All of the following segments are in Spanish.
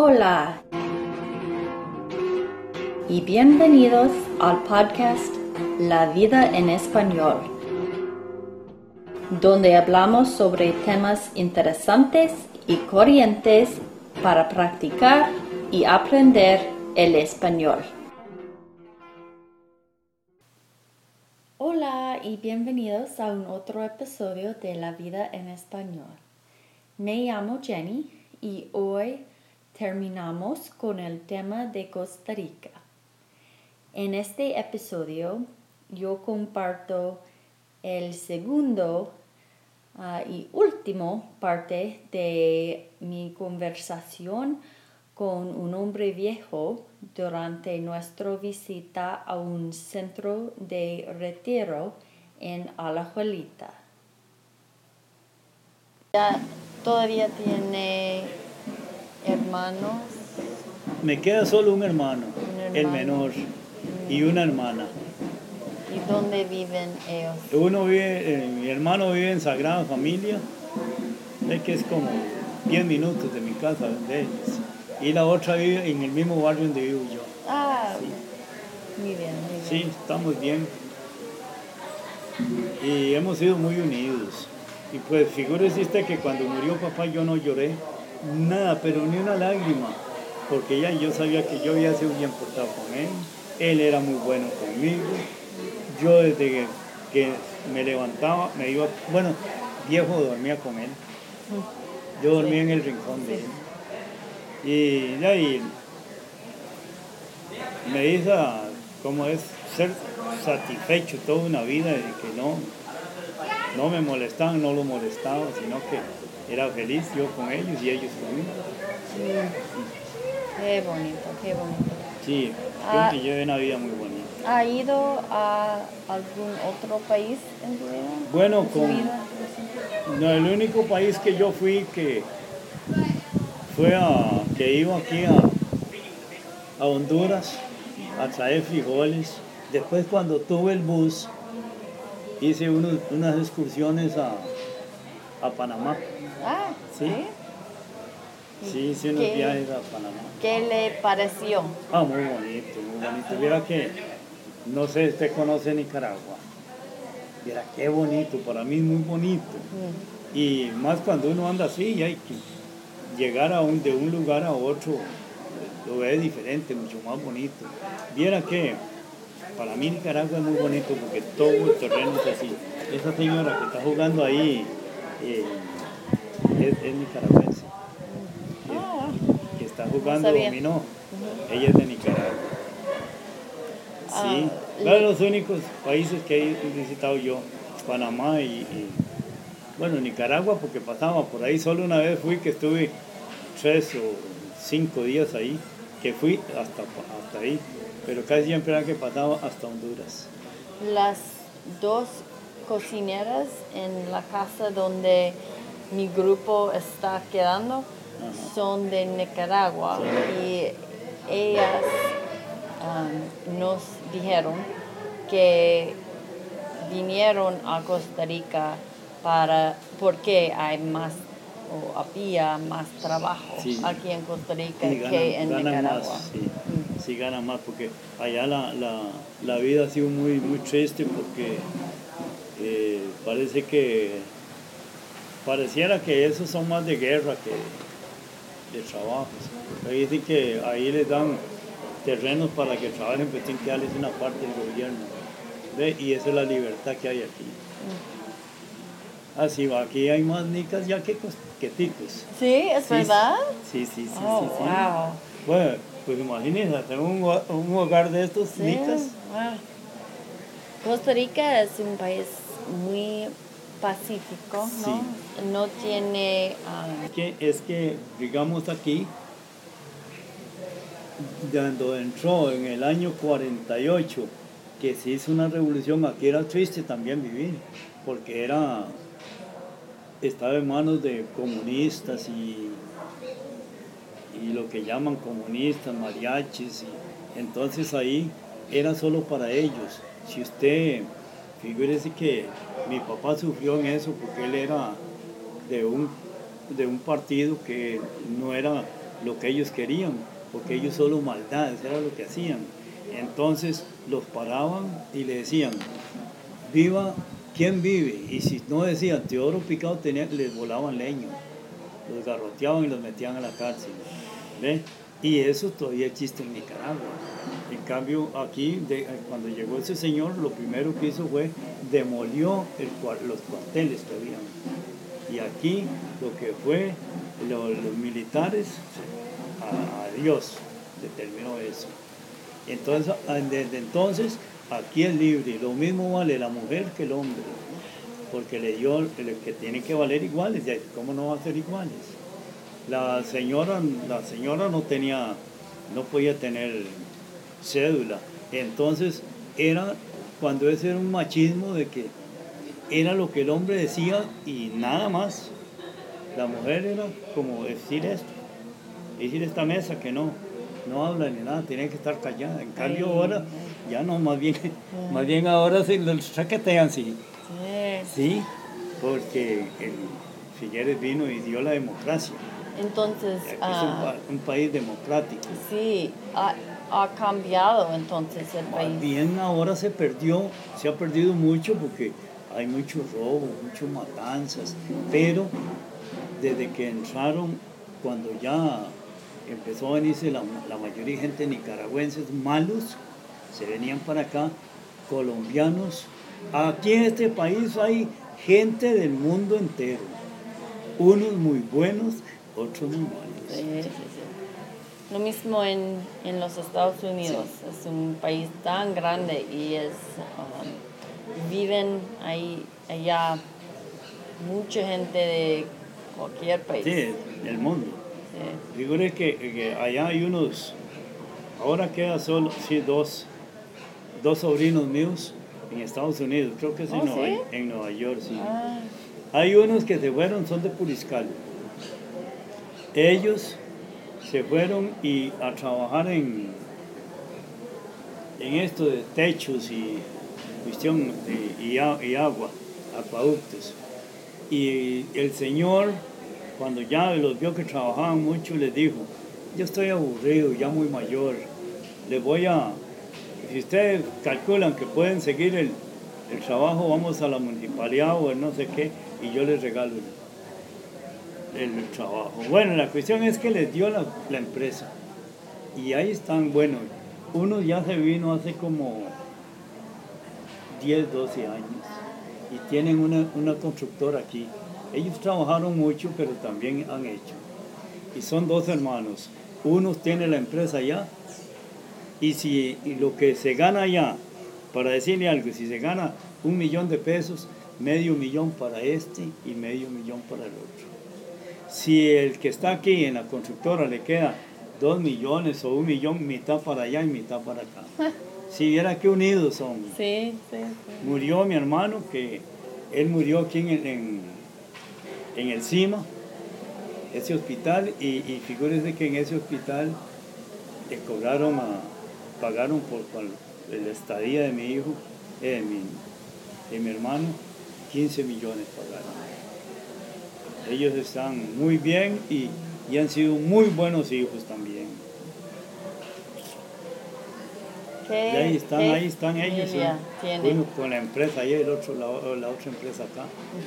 Hola y bienvenidos al podcast La Vida en Español, donde hablamos sobre temas interesantes y corrientes para practicar y aprender el español. Hola y bienvenidos a un otro episodio de La Vida en Español. Me llamo Jenny y hoy terminamos con el tema de Costa Rica. En este episodio yo comparto el segundo y último parte de mi conversación con un hombre viejo durante nuestra visita a un centro de retiro en Alajuelita. ¿Todavía tiene hermanos? Me queda solo un hermano, el menor, y una hermana. ¿Y dónde viven ellos? Mi hermano vive en Sagrada Familia, que es como 10 minutos de mi casa, de ellos. Y la otra vive en el mismo barrio donde vivo yo. Ah, sí. Muy bien. Sí, estamos bien. Y hemos sido muy unidos. Y pues figúrese usted que cuando murió papá yo no lloré nada, pero ni una lágrima, porque ya yo sabía que yo había sido bien portado con él era muy bueno conmigo. Yo desde que me levantaba, viejo dormía con él. Yo dormía en el rincón de él. Y de ahí me hizo como es ser satisfecho toda una vida de que no me molestaban, no lo molestaba, sino que era feliz yo con ellos y ellos conmigo. Qué bonito. Sí, creo que llevé una vida muy bonita. ¿Ha ido a algún otro país en tu vida? Bueno, el único país que yo fui que iba aquí a Honduras a traer frijoles. Después cuando tuve el bus hice unas excursiones a Panamá. Ah, ¿sí? Sí, hice unos viajes a Panamá. ¿Qué le pareció? Muy bonito. Viera que, no sé, usted conoce Nicaragua. Viera qué bonito, para mí es muy bonito. Y más cuando uno anda así y hay que llegar de un lugar a otro, lo ve diferente, mucho más bonito. Viera que para mí Nicaragua es muy bonito porque todo el terreno es así. Esa señora que está jugando ahí es nicaragüense. Que está jugando dominó. Ella es de Nicaragua. Sí, los únicos países que he visitado yo, Panamá y Nicaragua, porque pasaba por ahí. Solo una vez fui que estuve 3 o 5 días ahí, que fui hasta ahí, pero casi siempre era que pasaba hasta Honduras. Las dos cocineras en la casa donde mi grupo está quedando son de Nicaragua y ellas nos dijeron que vinieron a Costa Rica porque había más trabajo aquí en Costa Rica que en Nicaragua. Sí, ganan más porque allá la vida ha sido muy, muy triste porque pareciera que esos son más de guerra que de trabajos. Ahí dicen que ahí les dan terrenos para que trabajen, pero tienen que darles una parte del gobierno. ¿Ve? Y esa es la libertad que hay aquí. Así va, aquí hay más nicas ya que ticos. ¿Sí? ¿Es verdad? Sí. Wow. Bueno, pues imagínense, tengo un hogar de estos nicas. Wow. Costa Rica es un país muy pacífico, ¿no? Sí. No tiene... Es que, digamos aquí, cuando entró en el año 48, que se hizo una revolución, aquí era triste también vivir, porque estaba en manos de comunistas y lo que llaman comunistas, mariachis, y entonces ahí era solo para ellos. Si usted, figúrese que mi papá sufrió en eso porque él era de un partido que no era lo que ellos querían, porque ellos solo maldades, era lo que hacían. Entonces los paraban y le decían, viva, ¿quién vive? Y si no decían Teodoro Picado, les volaban leño, los garroteaban y los metían a la cárcel. ¿Ve? Y eso todavía existe en Nicaragua. En cambio, aquí, cuando llegó ese señor, lo primero que hizo fue demolió los cuarteles que habían. Y aquí lo que fue, los militares, adiós, determinó eso. Entonces, desde entonces, aquí es libre. Lo mismo vale la mujer que el hombre, porque le dio que tienen que valer iguales. ¿Cómo no va a ser iguales? La señora no podía tener cédula. Entonces, cuando ese era un machismo de que era lo que el hombre decía y nada más. La mujer era como decir esta mesa que no habla ni nada, tiene que estar callada. En cambio ahora, ya no, más bien ahora se los chaquetean, sí. Sí, porque Figueres vino y dio la democracia. Entonces, es un país democrático. Sí, ha cambiado entonces el país. Bien, ahora se ha perdido mucho porque hay mucho robo, muchas matanzas, pero desde que entraron, cuando ya empezó a venirse la mayoría de gente nicaragüenses malos, se venían para acá, colombianos. Aquí en este país hay gente del mundo entero, unos muy buenos, otros muy malos. Sí. Lo mismo en los Estados Unidos, es un país tan grande y viven allá mucha gente de cualquier país. Sí, del mundo. Sí. Figure que allá hay ahora queda solo, dos sobrinos míos en Estados Unidos, creo que es en Nueva York, sí. Hay unos que se fueron, son de Puriscal. Ellos se fueron a trabajar en esto de techos y cuestión y agua, acueductos. Y el señor, cuando ya los vio que trabajaban mucho, les dijo, yo estoy aburrido, ya muy mayor, si ustedes calculan que pueden seguir el trabajo, vamos a la municipalidad o no sé qué, y yo les regalo el trabajo. Bueno, la cuestión es que les dio la empresa y ahí están. Bueno, uno ya se vino hace como 10, 12 años y tienen una constructora aquí. Ellos trabajaron mucho, pero también han hecho, y son dos hermanos. Uno tiene la empresa allá y lo que se gana allá, para decirle algo, si se gana $1,000,000 de pesos, $500,000 para este y $500,000 para el otro. Si el que está aquí en la constructora le queda 2 millones o 1,000,000, mitad para allá y mitad para acá. Si viera qué unidos son. Sí. Murió mi hermano, que él murió aquí en el CIMA, ese hospital, y figúrese que en ese hospital le pagaron por la estadía de mi hijo, de mi hermano, 15 millones pagaron. Ellos están muy bien y han sido muy buenos hijos también. Y ahí están ellos. Uno con la empresa allá y el otro la otra empresa acá.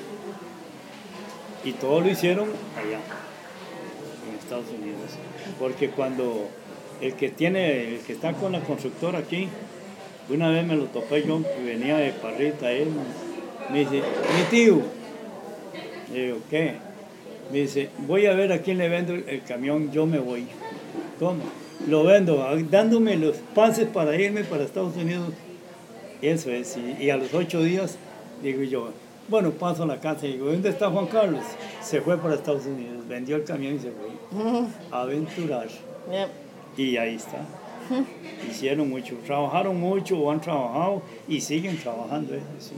Y todo lo hicieron allá, en Estados Unidos. Porque cuando el que está con la constructora aquí, una vez me lo topé yo, que venía de Parrita, él me dice, mi tío. Le digo, ¿qué? Me dice, voy a ver a quién le vendo el camión, yo me voy. ¿Cómo? Lo vendo, dándome los pases para irme para Estados Unidos. Eso es, y a los 8 días, digo yo, bueno, paso a la casa y digo, ¿dónde está Juan Carlos? Se fue para Estados Unidos, vendió el camión y se fue a aventurar. Y ahí está. Hicieron mucho, trabajaron mucho o han trabajado y siguen trabajando ellos, sí.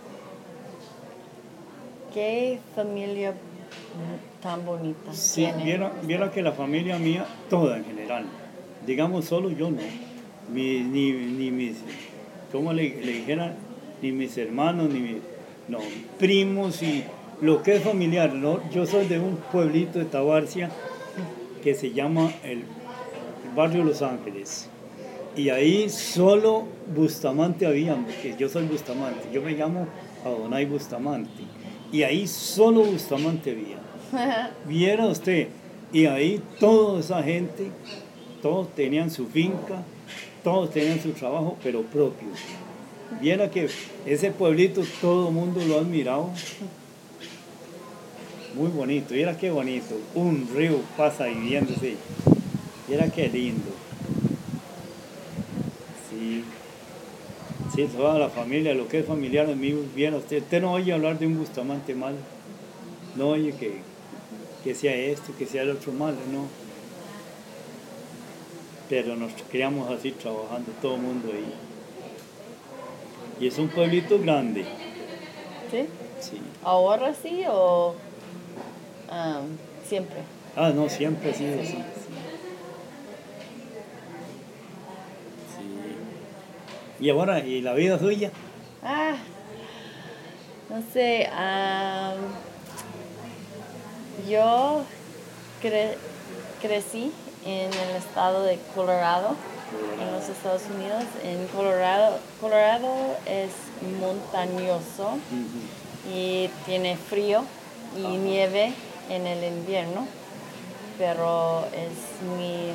Qué familia tan bonita. Sí, viera que la familia mía, toda en general, digamos solo yo no, ni mis, ¿cómo le dijera? Ni mis hermanos, no, primos y lo que es familiar, ¿no? Yo soy de un pueblito de Tabarcia que se llama el barrio Los Ángeles. Y ahí solo Bustamante había, porque yo soy Bustamante, yo me llamo Adonai Bustamante. Y ahí solo Bustamante había. Viera usted, y ahí toda esa gente, todos tenían su finca, todos tenían su trabajo, pero propio. Viera que ese pueblito todo el mundo lo ha admirado. Muy bonito, viera qué bonito. Un río pasa viviéndose. Viera qué lindo. Sí. Sí, toda la familia, lo que es familiar, amigos, viera usted no oye hablar de un Bustamante mal. No oye que sea esto, que sea el otro malo, no. Pero nos criamos así trabajando todo el mundo ahí. Y es un pueblito grande. ¿Sí? Sí. ¿Ahora sí o siempre? Ah, no, siempre ha sido así. Sí. Sí. Y ahora, ¿y la vida suya? No sé, yo crecí en el estado de Colorado, en los Estados Unidos. En Colorado es montañoso y tiene frío y nieve en el invierno, pero es muy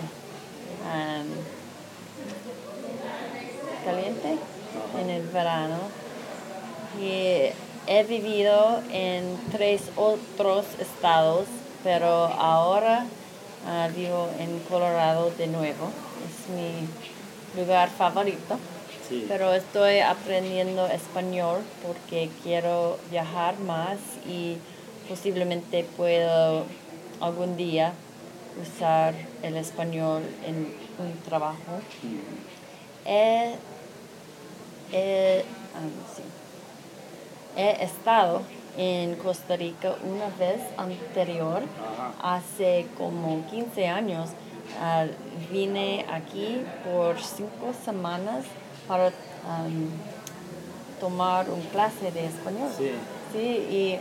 caliente en el verano. Y he vivido en 3 otros estados, pero ahora vivo en Colorado de nuevo. Es mi lugar favorito. Sí. Pero estoy aprendiendo español porque quiero viajar más y posiblemente puedo algún día usar el español en un trabajo. He estado en Costa Rica una vez anterior, hace como 15 años. Vine aquí por 5 semanas para tomar un clase de español. Sí. Sí, y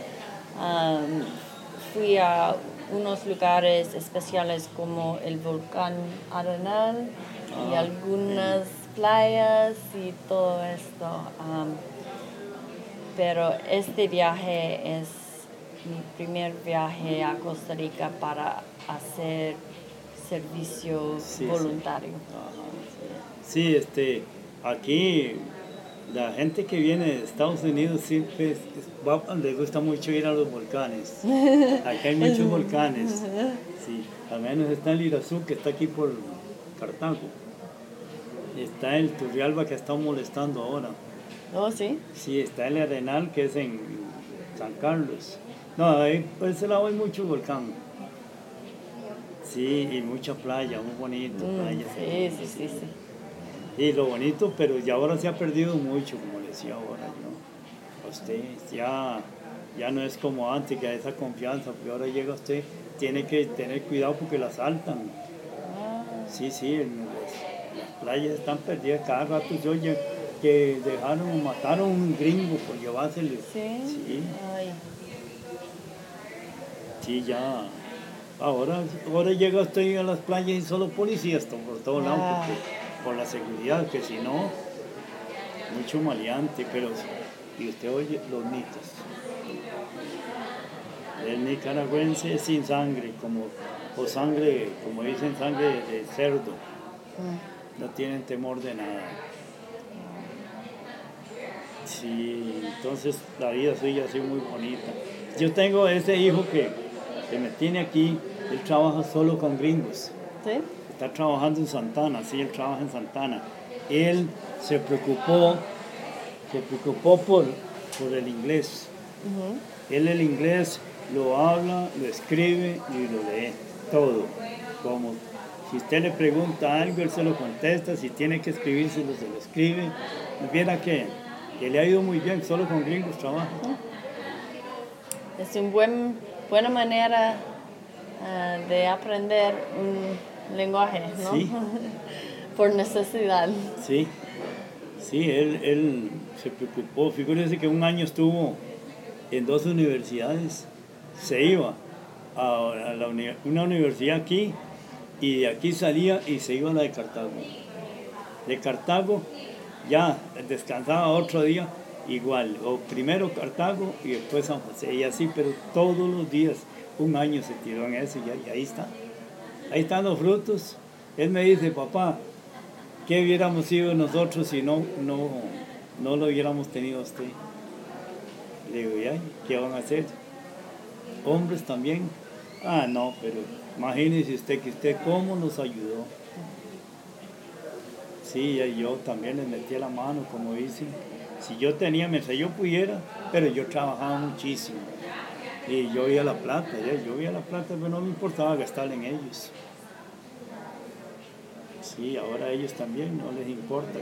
fui a unos lugares especiales como el volcán Arenal y algunas playas y todo esto. Pero este viaje es mi primer viaje a Costa Rica para hacer servicio voluntario. Sí, aquí la gente que viene de Estados Unidos siempre les gusta mucho ir a los volcanes. Aquí hay muchos volcanes. Sí, al menos está el Irazú, que está aquí por Cartago. Está el Turrialba, que está molestando ahora. ¿Oh, sí? Sí, está el Arenal, que es en San Carlos. No, ahí por ese lado hay mucho volcán. Sí, y mucha playa, muy bonito. Playa, Sí. Y lo bonito, pero ya ahora se ha perdido mucho, como le decía ahora, ¿no? Usted ya no es como antes, que hay esa confianza, porque ahora llega usted, tiene que tener cuidado porque la asaltan. Sí, las playas están perdidas, cada rato se oye que mataron a un gringo por llevársele. Sí. Ay. Sí, ya. Ahora llega usted a las playas y solo policías por todos lados, porque por la seguridad, que si no, mucho maleante, pero y usted oye los mitos. El nicaragüense es sin sangre, como dicen, sangre de cerdo. No tienen temor de nada. Sí, entonces la vida suya ha sido muy bonita. Yo tengo ese hijo que me tiene aquí, él trabaja solo con gringos. ¿Sí? Está trabajando en Santana, sí, él trabaja en Santana. Él se preocupó por el inglés. Él el inglés lo habla, lo escribe y lo lee, todo. Como si usted le pregunta algo, él se lo contesta, si tiene que escribírselo, se lo escribe. Viera que le ha ido muy bien, solo con gringos trabaja. Es una buena manera de aprender un lenguaje, ¿no? Sí. Por necesidad. Sí, él se preocupó. Figúrese que un año estuvo en 2 universidades. Se iba a una universidad aquí y de aquí salía y se iba a la de Cartago. De Cartago ya descansaba otro día igual, o primero Cartago y después San José, y así, pero todos los días, un año se tiró en eso y ahí está. Ahí están los frutos. Él me dice, papá, ¿qué hubiéramos sido nosotros si no lo hubiéramos tenido a usted? Le digo, ya, ¿qué van a hacer? Hombres también. Ah, no, pero imagínese usted que usted cómo nos ayudó. Sí, yo también les metía la mano, como dicen. Si yo tenía, mientras yo pudiera, pero yo trabajaba muchísimo. Y yo veía la plata, pero no me importaba gastar en ellos. Sí, ahora a ellos también no les importa.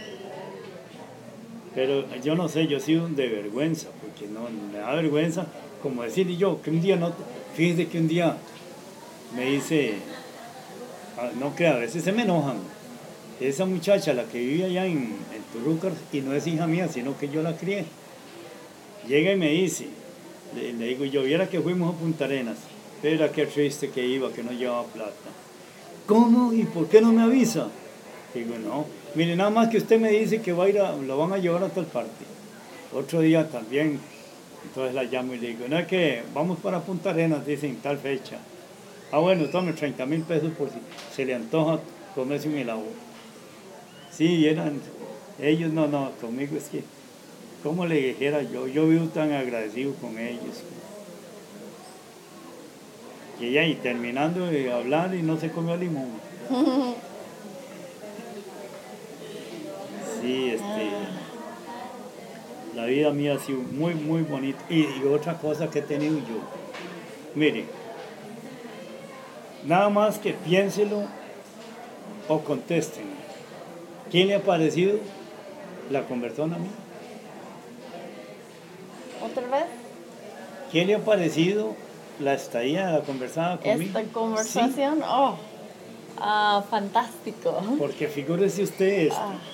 Pero yo no sé, yo he sido de vergüenza, porque no me da vergüenza, como decir yo, que un día no, fíjese que un día me dice, no crea, a veces se me enojan. Esa muchacha, la que vive allá en Turúcar, y no es hija mía, sino que yo la crié, llega y me dice, le digo yo, viera que fuimos a Punta Arenas, pero qué triste que iba, que no llevaba plata. ¿Cómo? ¿Y por qué no me avisa? Digo, no, mire, nada más que usted me dice que va a ir lo van a llevar a tal parte. Otro día también, entonces la llamo y le digo, no es que vamos para Punta Arenas, dicen tal fecha. Ah, bueno, tome 30,000 pesos por si se le antoja comerse un helado. Sí, ellos no, conmigo es que, ¿cómo le dijera yo vivo tan agradecido con ellos. Y ella, y terminando de hablar y no se comió limón. Sí, la vida mía ha sido muy, muy bonita. Y otra cosa que he tenido yo, mire, nada más que piénselo o contesten. ¿Quién le ha parecido la conversona a mí? ¿Otra vez? ¿Quién le ha parecido la estadía, la conversada conmigo? Esta conversación, sí. Fantástico. Porque figúrese usted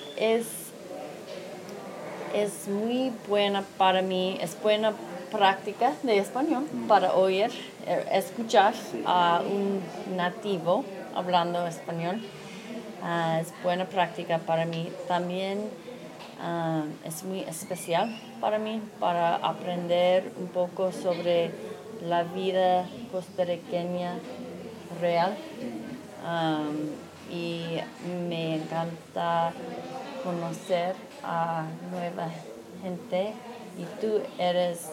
es muy buena para mí, es buena práctica de español para oír, escuchar a un nativo hablando español. Es buena práctica para mí. También es muy especial para mí para aprender un poco sobre la vida costarriqueña real. Y me encanta conocer a nueva gente y tú eres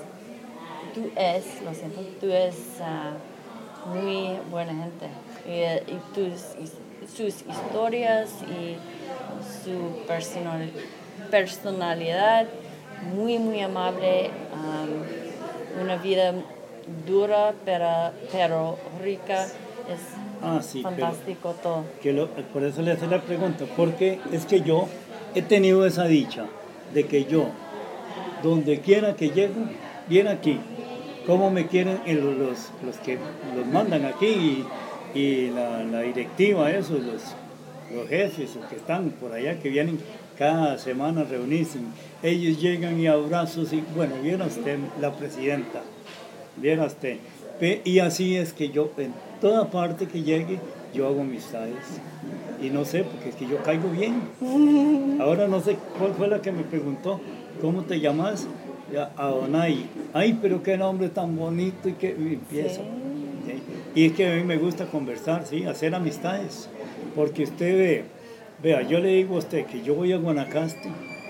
muy buena gente y sus historias y su personalidad muy muy amable, una vida dura pero rica. Es fantástico todo. Por eso le hace la pregunta, porque es que yo he tenido esa dicha de que yo, donde quiera que llego, bien aquí, cómo me quieren los que los mandan aquí y la directiva, esos, los jefes, los que están por allá, que vienen cada semana a reunirse, ellos llegan y abrazos y bueno, viera usted la presidenta, viera usted. Y así es que yo, en toda parte que llegue, yo hago amistades. Y no sé, porque es que yo caigo bien. Ahora no sé cuál fue la que me preguntó, ¿cómo te llamas? Adonai. Ay, pero qué nombre tan bonito y que empiezo. Sí. Y es que a mí me gusta conversar, sí, hacer amistades. Porque usted vea, yo le digo a usted que yo voy a Guanacaste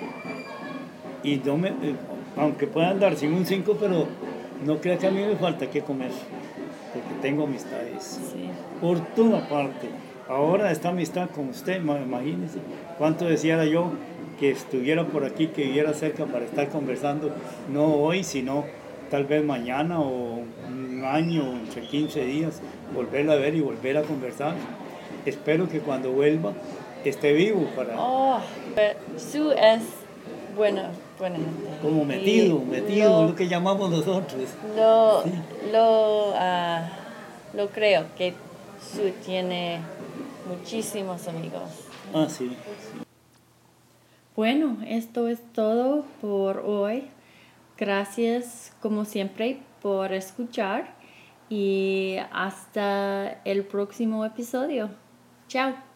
y no aunque pueda andar sin un 5, pero no crea que a mí me falta que comer, porque tengo amistades por toda parte. Ahora esta amistad con usted, imagínese cuánto deseara yo que estuviera por aquí, que viviera cerca para estar conversando, no hoy, sino tal vez mañana o un año, entre 15 días, volverla a ver y volver a conversar. Espero que cuando vuelva esté vivo para... Su es buena gente. Como metido, lo que llamamos nosotros. Lo creo que Su tiene muchísimos amigos. Sí. Bueno, esto es todo por hoy. Gracias, como siempre, por escuchar y hasta el próximo episodio. Chao.